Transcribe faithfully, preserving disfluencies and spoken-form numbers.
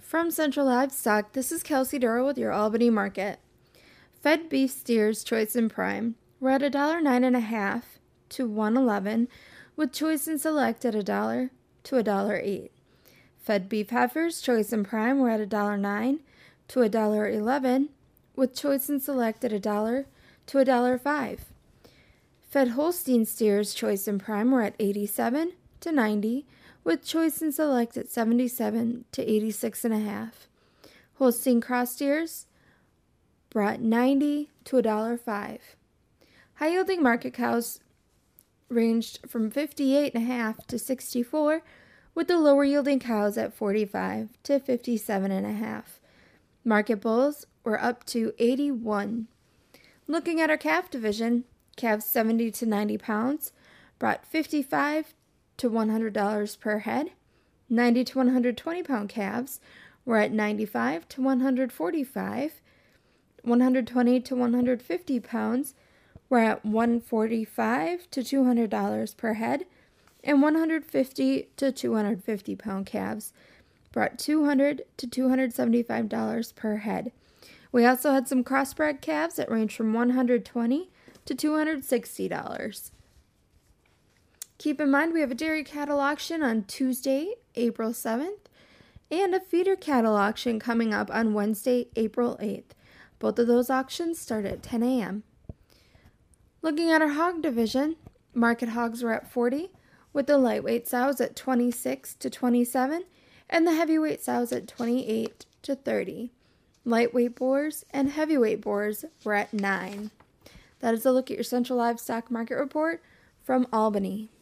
From Central Livestock, this is Kelsey Durrell with your Albany Market. Fed beef steers, choice and prime, we're at a dollar nine and a half to one eleven, with choice and select at a dollar to a dollar eight. Fed beef heifers, choice and prime, we're at a dollar nine to a dollar eleven, with choice and select at a dollar to a dollar five. Fed Holstein steers, choice and prime, we're at eighty-seven to ninety, with choice and select at seventy-seven to eighty-six and a half. Holstein cross steers brought ninety to a dollar five. High yielding market cows ranged from fifty-eight and a half to sixty-four, with the lower yielding cows at forty-five to fifty-seven and a half. Market bulls were up to eighty-one. Looking at our calf division, calves seventy to ninety pounds brought fifty-five to one hundred dollars per head. ninety to one hundred twenty pound calves were at ninety-five to one hundred forty-five. one hundred twenty to one hundred fifty pounds were at one hundred forty-five to two hundred dollars per head, and one hundred fifty to two hundred fifty pound calves brought two hundred to two hundred seventy-five dollars per head. We also had some crossbred calves that range from one hundred twenty to two hundred sixty dollars. Keep in mind we have a dairy cattle auction on Tuesday, April seventh, and a feeder cattle auction coming up on Wednesday, April eighth. Both of those auctions start at ten a.m. Looking at our hog division, market hogs were at forty, with the lightweight sows at twenty-six to twenty-seven, and the heavyweight sows at twenty-eight to thirty. Lightweight boars and heavyweight boars were at nine. That is a look at your Central Livestock Market Report from Albany.